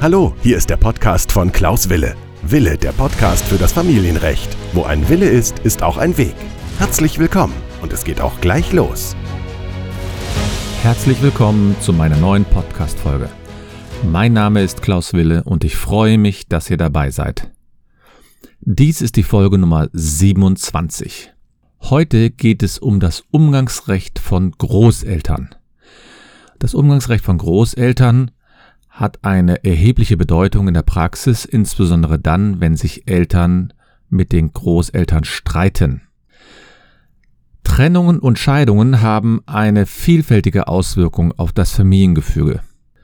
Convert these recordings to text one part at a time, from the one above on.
Hallo, hier ist der Podcast von Klaus Wille. Wille, der Podcast für das Familienrecht. Wo ein Wille ist, ist auch ein Weg. Herzlich willkommen und es geht auch gleich los. Herzlich willkommen zu meiner neuen Podcast-Folge. Mein Name ist Klaus Wille und ich freue mich, dass ihr dabei seid. Dies ist die Folge Nummer 27. Heute geht es um das Umgangsrecht von Großeltern. Das Umgangsrecht von Großeltern hat eine erhebliche Bedeutung in der Praxis, insbesondere dann, wenn sich Eltern mit den Großeltern streiten. Trennungen und Scheidungen haben eine vielfältige Auswirkung auf das Familiengefüge.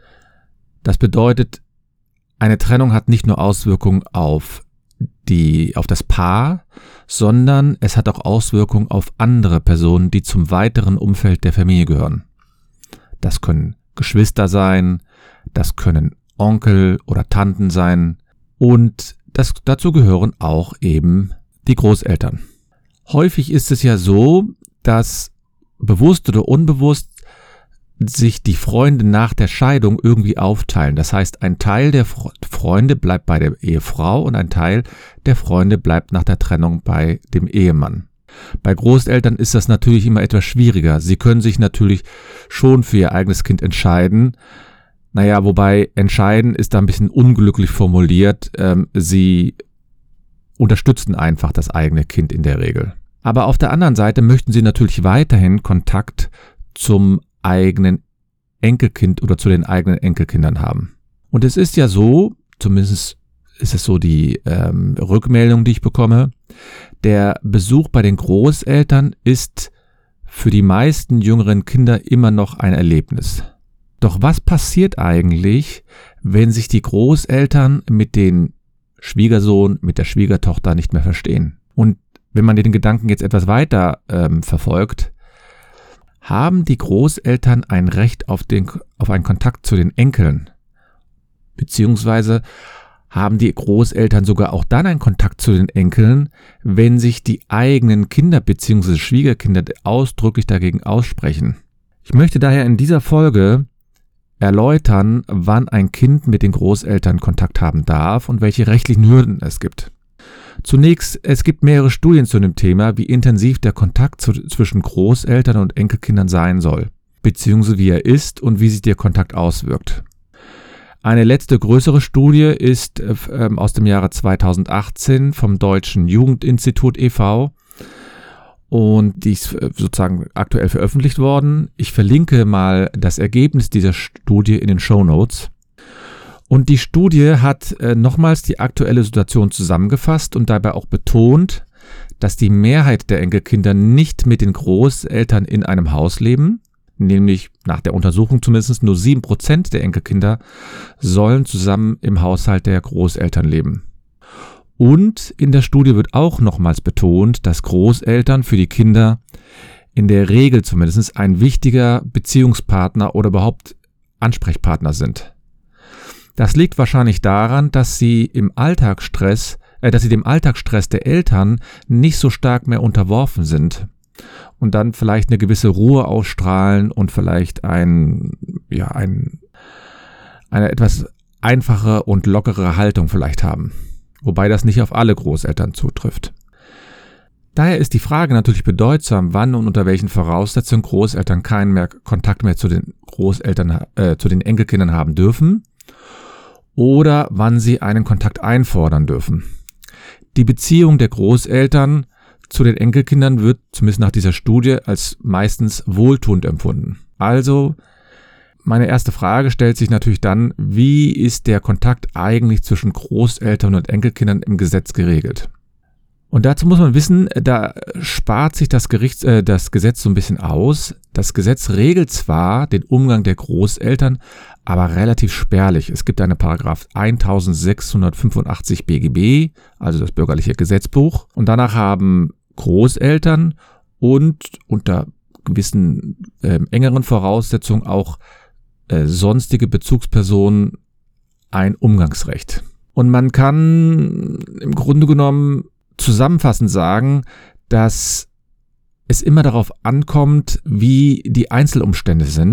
Das bedeutet, eine Trennung hat nicht nur Auswirkungen auf das Paar, sondern es hat auch Auswirkungen auf andere Personen, die zum weiteren Umfeld der Familie gehören. Das können Geschwister sein, das können Onkel oder Tanten sein und dazu gehören auch eben die Großeltern. Häufig ist es ja so, dass bewusst oder unbewusst sich die Freunde nach der Scheidung irgendwie aufteilen. Das heißt, ein Teil der Freunde bleibt bei der Ehefrau und ein Teil der Freunde bleibt nach der Trennung bei dem Ehemann. Bei Großeltern ist das natürlich immer etwas schwieriger. Sie können sich natürlich schon für ihr eigenes Kind entscheiden. Wobei entscheiden ist da ein bisschen unglücklich formuliert. Sie unterstützen einfach das eigene Kind in der Regel. Aber auf der anderen Seite möchten sie natürlich weiterhin Kontakt zum eigenen Enkelkind oder zu den eigenen Enkelkindern haben. Und es ist ja so, zumindest ist es so die Rückmeldung, die ich bekomme, der Besuch bei den Großeltern ist für die meisten jüngeren Kinder immer noch ein Erlebnis. Doch was passiert eigentlich, wenn sich die Großeltern mit den Schwiegersohn, mit der Schwiegertochter nicht mehr verstehen? Und wenn man den Gedanken jetzt etwas weiter verfolgt, haben die Großeltern ein Recht auf einen Kontakt zu den Enkeln? Beziehungsweise haben die Großeltern sogar auch dann einen Kontakt zu den Enkeln, wenn sich die eigenen Kinder bzw. Schwiegerkinder ausdrücklich dagegen aussprechen? Ich möchte daher in dieser Folge erläutern, wann ein Kind mit den Großeltern Kontakt haben darf und welche rechtlichen Hürden es gibt. Zunächst, es gibt mehrere Studien zu dem Thema, wie intensiv der Kontakt zwischen Großeltern und Enkelkindern sein soll, beziehungsweise wie er ist und wie sich der Kontakt auswirkt. Eine letzte größere Studie ist aus dem Jahre 2018 vom Deutschen Jugendinstitut e.V. und die ist sozusagen aktuell veröffentlicht worden. Ich verlinke mal das Ergebnis dieser Studie in den Shownotes. Und die Studie hat nochmals die aktuelle Situation zusammengefasst und dabei auch betont, dass die Mehrheit der Enkelkinder nicht mit den Großeltern in einem Haus leben, nämlich nach der Untersuchung zumindest nur 7% der Enkelkinder sollen zusammen im Haushalt der Großeltern leben. Und in der Studie wird auch nochmals betont, dass Großeltern für die Kinder in der Regel zumindest ein wichtiger Beziehungspartner oder überhaupt Ansprechpartner sind. Das liegt wahrscheinlich daran, dass sie dem Alltagsstress der Eltern nicht so stark mehr unterworfen sind und dann vielleicht eine gewisse Ruhe ausstrahlen und vielleicht eine etwas einfache und lockere Haltung vielleicht haben. Wobei das nicht auf alle Großeltern zutrifft. Daher ist die Frage natürlich bedeutsam, wann und unter welchen Voraussetzungen Großeltern keinen mehr Kontakt mehr zu den zu den Enkelkindern haben dürfen oder wann sie einen Kontakt einfordern dürfen. Die Beziehung der Großeltern zu den Enkelkindern wird zumindest nach dieser Studie als meistens wohltuend empfunden. Also meine erste Frage stellt sich natürlich dann, wie ist der Kontakt eigentlich zwischen Großeltern und Enkelkindern im Gesetz geregelt? Und dazu muss man wissen, da spart sich das Gesetz so ein bisschen aus. Das Gesetz regelt zwar den Umgang der Großeltern, aber relativ spärlich. Es gibt eine Paragraph 1685 BGB, also das bürgerliche Gesetzbuch. Und danach haben Großeltern und unter gewissen engeren Voraussetzungen auch sonstige Bezugspersonen ein Umgangsrecht. Und man kann im Grunde genommen zusammenfassend sagen, dass es immer darauf ankommt, wie die Einzelumstände sind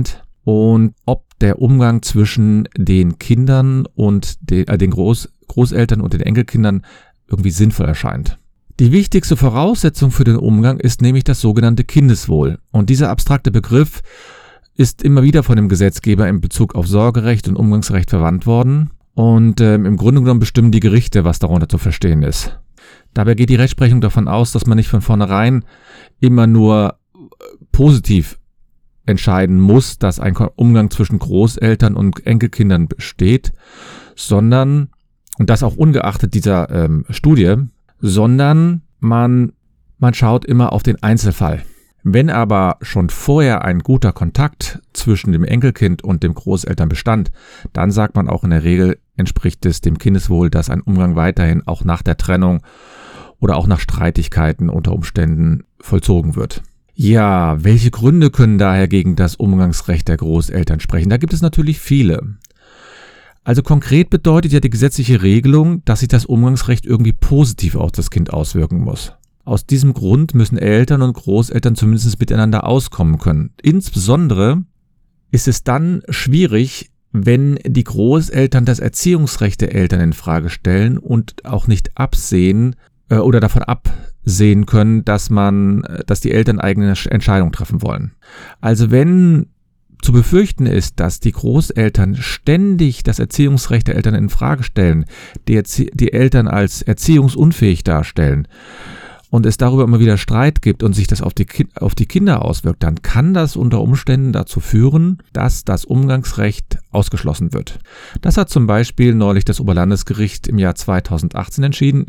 und ob der Umgang zwischen den Kindern und den Großeltern und den Enkelkindern irgendwie sinnvoll erscheint. Die wichtigste Voraussetzung für den Umgang ist nämlich das sogenannte Kindeswohl. Und dieser abstrakte Begriff ist immer wieder von dem Gesetzgeber in Bezug auf Sorgerecht und Umgangsrecht verwandt worden. Und im Grunde genommen bestimmen die Gerichte, was darunter zu verstehen ist. Dabei geht die Rechtsprechung davon aus, dass man nicht von vornherein immer nur positiv entscheiden muss, dass ein Umgang zwischen Großeltern und Enkelkindern besteht, sondern, und das auch ungeachtet dieser Studie, sondern man schaut immer auf den Einzelfall. Wenn aber schon vorher ein guter Kontakt zwischen dem Enkelkind und dem Großeltern bestand, dann sagt man auch in der Regel, entspricht es dem Kindeswohl, dass ein Umgang weiterhin auch nach der Trennung oder auch nach Streitigkeiten unter Umständen vollzogen wird. Ja, welche Gründe können daher gegen das Umgangsrecht der Großeltern sprechen? Da gibt es natürlich viele. Also konkret bedeutet ja die gesetzliche Regelung, dass sich das Umgangsrecht irgendwie positiv auf das Kind auswirken muss. Aus diesem Grund müssen Eltern und Großeltern zumindest miteinander auskommen können. Insbesondere ist es dann schwierig, wenn die Großeltern das Erziehungsrecht der Eltern in Frage stellen und auch nicht absehen oder davon absehen können, dass die Eltern eigene Entscheidungen treffen wollen. Also wenn zu befürchten ist, dass die Großeltern ständig das Erziehungsrecht der Eltern in Frage stellen, die Eltern als erziehungsunfähig darstellen und es darüber immer wieder Streit gibt und sich das auf die Kinder auswirkt, dann kann das unter Umständen dazu führen, dass das Umgangsrecht ausgeschlossen wird. Das hat zum Beispiel neulich das Oberlandesgericht im Jahr 2018 entschieden.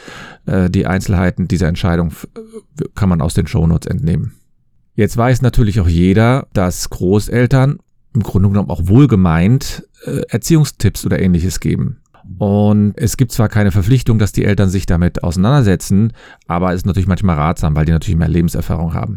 Die Einzelheiten dieser Entscheidung kann man aus den Shownotes entnehmen. Jetzt weiß natürlich auch jeder, dass Großeltern im Grunde genommen auch wohlgemeint Erziehungstipps oder Ähnliches geben. Und es gibt zwar keine Verpflichtung, dass die Eltern sich damit auseinandersetzen, aber es ist natürlich manchmal ratsam, weil die natürlich mehr Lebenserfahrung haben.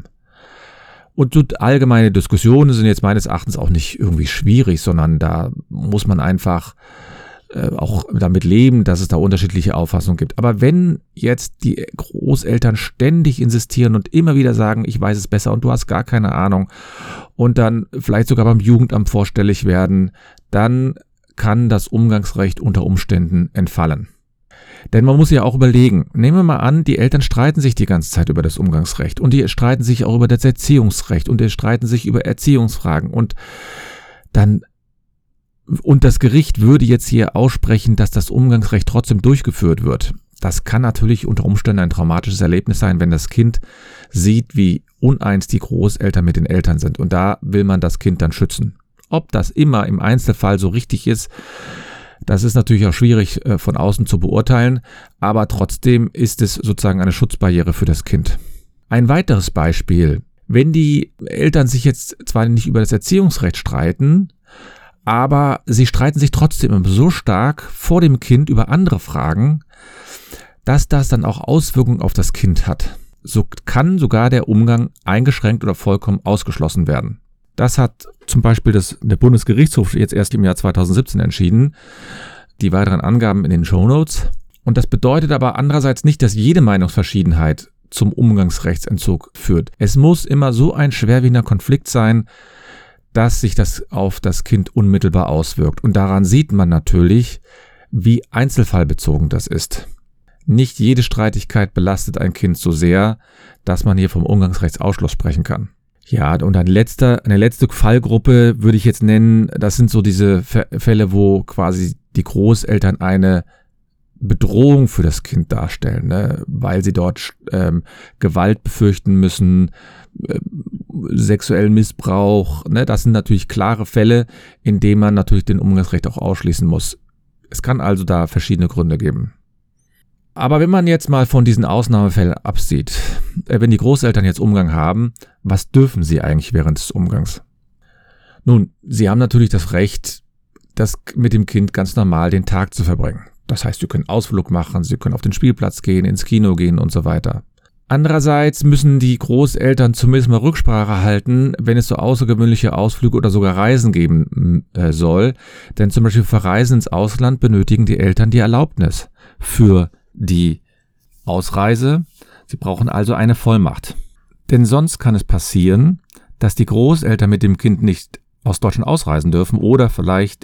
Und so allgemeine Diskussionen sind jetzt meines Erachtens auch nicht irgendwie schwierig, sondern da muss man einfach auch damit leben, dass es da unterschiedliche Auffassungen gibt. Aber wenn jetzt die Großeltern ständig insistieren und immer wieder sagen, ich weiß es besser und du hast gar keine Ahnung und dann vielleicht sogar beim Jugendamt vorstellig werden, dann kann das Umgangsrecht unter Umständen entfallen. Denn man muss ja auch überlegen, nehmen wir mal an, die Eltern streiten sich die ganze Zeit über das Umgangsrecht und die streiten sich auch über das Erziehungsrecht und die streiten sich über Erziehungsfragen und das Gericht würde jetzt hier aussprechen, dass das Umgangsrecht trotzdem durchgeführt wird. Das kann natürlich unter Umständen ein traumatisches Erlebnis sein, wenn das Kind sieht, wie uneins die Großeltern mit den Eltern sind und da will man das Kind dann schützen. Ob das immer im Einzelfall so richtig ist, das ist natürlich auch schwierig von außen zu beurteilen, aber trotzdem ist es sozusagen eine Schutzbarriere für das Kind. Ein weiteres Beispiel, wenn die Eltern sich jetzt zwar nicht über das Erziehungsrecht streiten, aber sie streiten sich trotzdem immer so stark vor dem Kind über andere Fragen, dass das dann auch Auswirkungen auf das Kind hat. So kann sogar der Umgang eingeschränkt oder vollkommen ausgeschlossen werden. Das hat zum Beispiel der Bundesgerichtshof jetzt erst im Jahr 2017 entschieden. Die weiteren Angaben in den Shownotes. Und das bedeutet aber andererseits nicht, dass jede Meinungsverschiedenheit zum Umgangsrechtsentzug führt. Es muss immer so ein schwerwiegender Konflikt sein, dass sich das auf das Kind unmittelbar auswirkt. Und daran sieht man natürlich, wie einzelfallbezogen das ist. Nicht jede Streitigkeit belastet ein Kind so sehr, dass man hier vom Umgangsrechtsausschluss sprechen kann. Ja, und eine letzte Fallgruppe würde ich jetzt nennen, das sind so diese Fälle, wo quasi die Großeltern eine Bedrohung für das Kind darstellen, ne? Weil sie dort Gewalt befürchten müssen, sexuellen Missbrauch, ne? Das sind natürlich klare Fälle, in denen man natürlich den Umgangsrecht auch ausschließen muss. Es kann also da verschiedene Gründe geben. Aber wenn man jetzt mal von diesen Ausnahmefällen absieht, wenn die Großeltern jetzt Umgang haben, was dürfen sie eigentlich während des Umgangs? Nun, sie haben natürlich das Recht, das mit dem Kind ganz normal den Tag zu verbringen. Das heißt, sie können Ausflug machen, sie können auf den Spielplatz gehen, ins Kino gehen und so weiter. Andererseits müssen die Großeltern zumindest mal Rücksprache halten, wenn es so außergewöhnliche Ausflüge oder sogar Reisen geben soll. Denn zum Beispiel für Reisen ins Ausland benötigen die Eltern die Erlaubnis für die Ausreise. Sie brauchen also eine Vollmacht. Denn sonst kann es passieren, dass die Großeltern mit dem Kind nicht aus Deutschland ausreisen dürfen oder vielleicht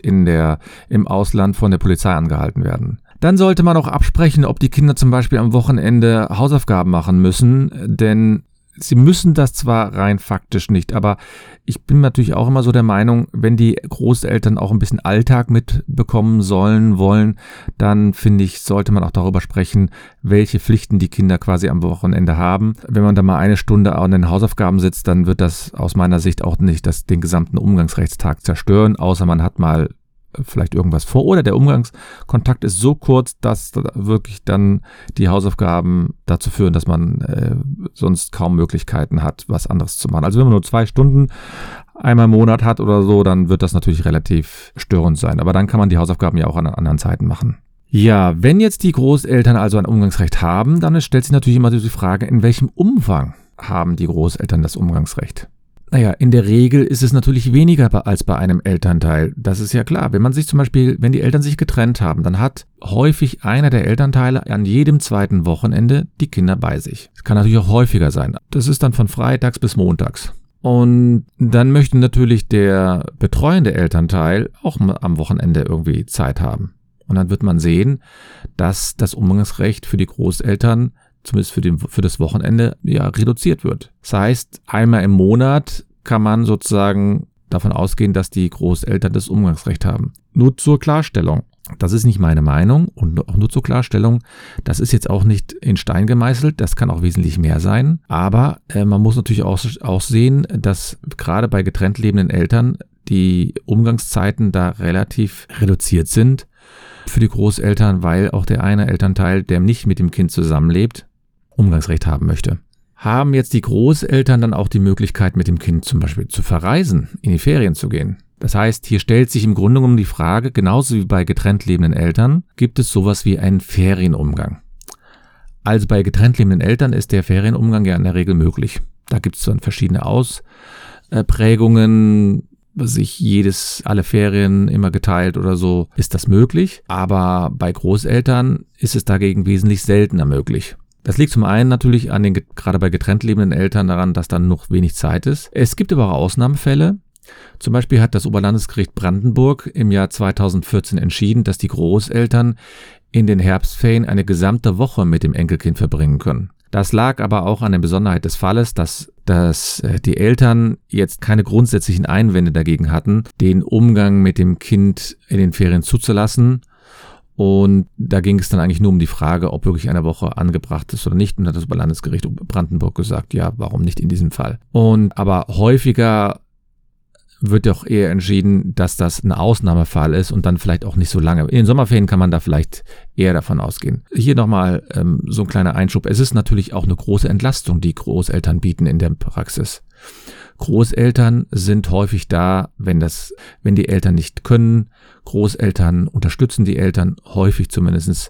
im Ausland von der Polizei angehalten werden. Dann sollte man auch absprechen, ob die Kinder zum Beispiel am Wochenende Hausaufgaben machen müssen, denn sie müssen das zwar rein faktisch nicht, aber ich bin natürlich auch immer so der Meinung, wenn die Großeltern auch ein bisschen Alltag mitbekommen wollen, dann finde ich, sollte man auch darüber sprechen, welche Pflichten die Kinder quasi am Wochenende haben. Wenn man da mal eine Stunde an den Hausaufgaben sitzt, dann wird das aus meiner Sicht auch nicht den gesamten Umgangsrechtstag zerstören, außer man hat mal vielleicht irgendwas vor oder der Umgangskontakt ist so kurz, dass wirklich dann die Hausaufgaben dazu führen, dass man sonst kaum Möglichkeiten hat, was anderes zu machen. Also wenn man nur 2 Stunden einmal im Monat hat oder so, dann wird das natürlich relativ störend sein. Aber dann kann man die Hausaufgaben ja auch an anderen Zeiten machen. Ja, wenn jetzt die Großeltern also ein Umgangsrecht haben, dann stellt sich natürlich immer die Frage, in welchem Umfang haben die Großeltern das Umgangsrecht? Naja, in der Regel ist es natürlich weniger als bei einem Elternteil. Das ist ja klar. Wenn die Eltern sich getrennt haben, dann hat häufig einer der Elternteile an jedem zweiten Wochenende die Kinder bei sich. Es kann natürlich auch häufiger sein. Das ist dann von freitags bis montags. Und dann möchte natürlich der betreuende Elternteil auch am Wochenende irgendwie Zeit haben. Und dann wird man sehen, dass das Umgangsrecht für die Großeltern zumindest für das Wochenende, ja, reduziert wird. Das heißt, einmal im Monat kann man sozusagen davon ausgehen, dass die Großeltern das Umgangsrecht haben. Nur zur Klarstellung. Das ist nicht meine Meinung und auch nur zur Klarstellung. Das ist jetzt auch nicht in Stein gemeißelt. Das kann auch wesentlich mehr sein. Aber man muss natürlich auch sehen, dass gerade bei getrennt lebenden Eltern die Umgangszeiten da relativ reduziert sind für die Großeltern, weil auch der eine Elternteil, der nicht mit dem Kind zusammenlebt, Umgangsrecht haben möchte. Haben jetzt die Großeltern dann auch die Möglichkeit, mit dem Kind zum Beispiel zu verreisen, in die Ferien zu gehen? Das heißt, hier stellt sich im Grunde genommen die Frage, genauso wie bei getrennt lebenden Eltern, gibt es sowas wie einen Ferienumgang? Also bei getrennt lebenden Eltern ist der Ferienumgang ja in der Regel möglich. Da gibt es dann verschiedene Ausprägungen, alle Ferien immer geteilt oder so, ist das möglich. Aber bei Großeltern ist es dagegen wesentlich seltener möglich. Das liegt zum einen natürlich gerade bei getrennt lebenden Eltern daran, dass dann noch wenig Zeit ist. Es gibt aber auch Ausnahmefälle. Zum Beispiel hat das Oberlandesgericht Brandenburg im Jahr 2014 entschieden, dass die Großeltern in den Herbstferien eine gesamte Woche mit dem Enkelkind verbringen können. Das lag aber auch an der Besonderheit des Falles, dass die Eltern jetzt keine grundsätzlichen Einwände dagegen hatten, den Umgang mit dem Kind in den Ferien zuzulassen. Und da ging es dann eigentlich nur um die Frage, ob wirklich eine Woche angebracht ist oder nicht. Und hat das Oberlandesgericht Brandenburg gesagt, ja, warum nicht in diesem Fall? Aber häufiger wird doch eher entschieden, dass das ein Ausnahmefall ist und dann vielleicht auch nicht so lange. In den Sommerferien kann man da vielleicht eher davon ausgehen. Hier nochmal so ein kleiner Einschub. Es ist natürlich auch eine große Entlastung, die Großeltern bieten in der Praxis. Großeltern sind häufig da, wenn die Eltern nicht können. Großeltern unterstützen die Eltern häufig zumindest.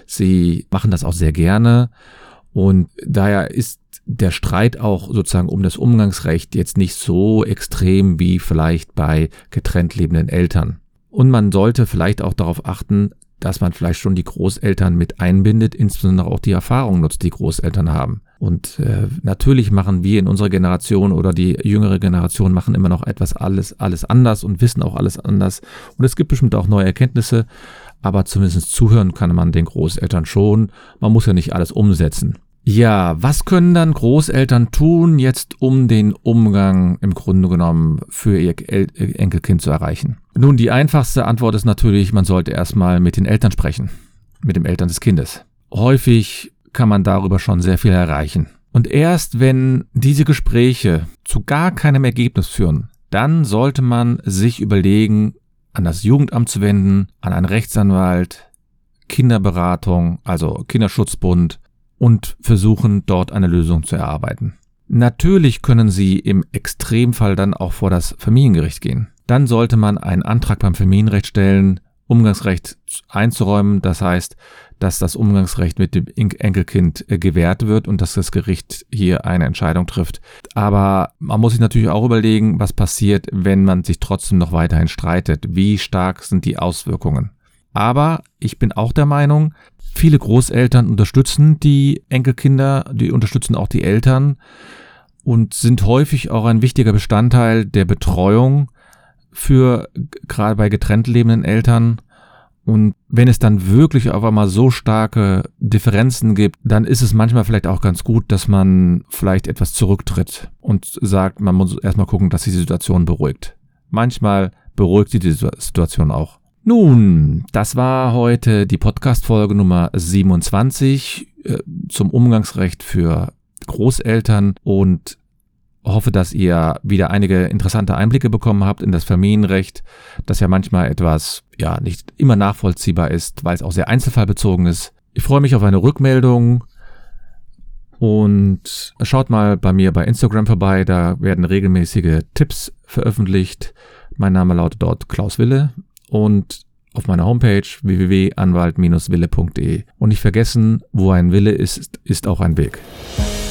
Sie machen das auch sehr gerne und daher ist der Streit auch sozusagen um das Umgangsrecht jetzt nicht so extrem wie vielleicht bei getrennt lebenden Eltern. Und man sollte vielleicht auch darauf achten, dass man vielleicht schon die Großeltern mit einbindet, insbesondere auch die Erfahrung nutzt, die Großeltern haben. Und natürlich machen wir in unserer Generation oder die jüngere Generation machen immer noch alles anders und wissen auch alles anders. Und es gibt bestimmt auch neue Erkenntnisse, aber zumindest zuhören kann man den Großeltern schon. Man muss ja nicht alles umsetzen. Ja, was können dann Großeltern tun jetzt, um den Umgang im Grunde genommen für ihr Enkelkind zu erreichen? Nun, die einfachste Antwort ist natürlich, man sollte erstmal mit den Eltern sprechen, mit den Eltern des Kindes. Häufig kann man darüber schon sehr viel erreichen. Und erst wenn diese Gespräche zu gar keinem Ergebnis führen, dann sollte man sich überlegen, an das Jugendamt zu wenden, an einen Rechtsanwalt, Kinderberatung, also Kinderschutzbund, und versuchen, dort eine Lösung zu erarbeiten. Natürlich können Sie im Extremfall dann auch vor das Familiengericht gehen. Dann sollte man einen Antrag beim Familienrecht stellen, Umgangsrecht einzuräumen. Das heißt, dass das Umgangsrecht mit dem Enkelkind gewährt wird und dass das Gericht hier eine Entscheidung trifft. Aber man muss sich natürlich auch überlegen, was passiert, wenn man sich trotzdem noch weiterhin streitet. Wie stark sind die Auswirkungen? Aber ich bin auch der Meinung, viele Großeltern unterstützen die Enkelkinder, die unterstützen auch die Eltern und sind häufig auch ein wichtiger Bestandteil der Betreuung für gerade bei getrennt lebenden Eltern. Und wenn es dann wirklich auf einmal so starke Differenzen gibt, dann ist es manchmal vielleicht auch ganz gut, dass man vielleicht etwas zurücktritt und sagt, man muss erstmal gucken, dass sich die Situation beruhigt. Manchmal beruhigt sie die Situation auch. Nun, das war heute die Podcast-Folge Nummer 27 zum Umgangsrecht für Großeltern und hoffe, dass ihr wieder einige interessante Einblicke bekommen habt in das Familienrecht, das ja manchmal etwas, nicht immer nachvollziehbar ist, weil es auch sehr einzelfallbezogen ist. Ich freue mich auf eine Rückmeldung und schaut mal bei mir bei Instagram vorbei, da werden regelmäßige Tipps veröffentlicht. Mein Name lautet dort Klaus Wille und auf meiner Homepage www.anwalt-wille.de. Und nicht vergessen, wo ein Wille ist, ist auch ein Weg.